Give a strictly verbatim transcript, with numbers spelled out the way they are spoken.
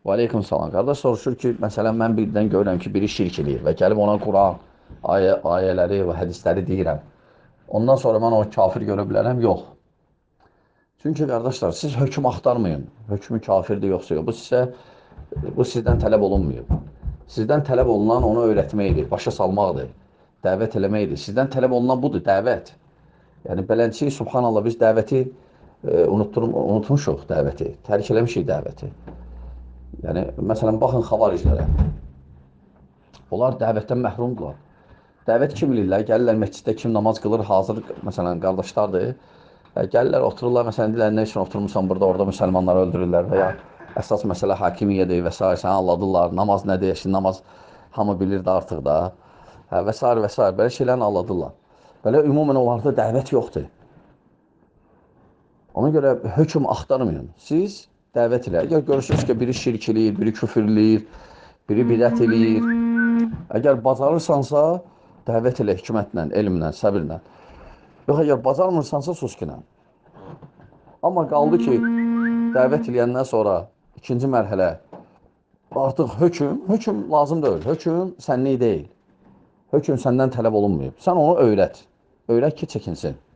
Və aleyküm salam. Qardaş soruşur ki, məsələn, mən birdən görürəm ki, biri şirk eləyir və gəlib ona Quran, ayə, ayələri və hədisləri deyirəm. Ondan sonra mən o kafir görə bilərəm? Yox. Çünki qardaşlar, siz hökm axtarmayın. Hökmü kafirdir, yoxsa yox. Bu sizə, bu sizdən tələb olunmuyor. Sizdən tələb olunan onu öyrətməkdir, başa salmaqdır, dəvət eləməkdir. Sizdən tələb olunan budur, dəvət. Yəni, belənçi, subhanallah, biz dəvəti e, unutmuşuq dəvəti, tərk eləmişik dəvəti. Yəni, məsələn, baxın xavariclərə. Onlar dəvətdən məhrumdular. Dəvət kim bilirlər? Gəlirlər məsciddə kim namaz qılır, hazır, məsələn, qardaşlardır. Gəlirlər, otururlar, məsələn, deyirlər, nə üçün oturmuşsan burada, orada müsəlmanları öldürürlər və ya əsas məsələ hakimiyyədir və s. Səni anladırlar, namaz nədir, şimdi namaz hamı bilirdi artıq da hə, və s. və s. Belə şeylərini anladırlar. Belə ümumən onlarda dəvət yoxdur. Ona görə hökm axtarmayın. Siz dəvət elə. Əgər görürsünüz ki, biri şirk eləyir, biri küfür eləyir, biri bidət eləyir. Əgər bacarırsansa, dəvət elə hikmətlə, elmlə, səbirlə. Yox, əgər bacarmırsansa, suskinə. Amma qaldı ki, dəvət eləyəndən sonra ikinci mərhələ artıq hökm, hökm lazım deyil. Hökm sənlik deyil. Hökm səndən tələb olunmayıb. Sən onu öyrət. Öyrət ki, çəkinsin.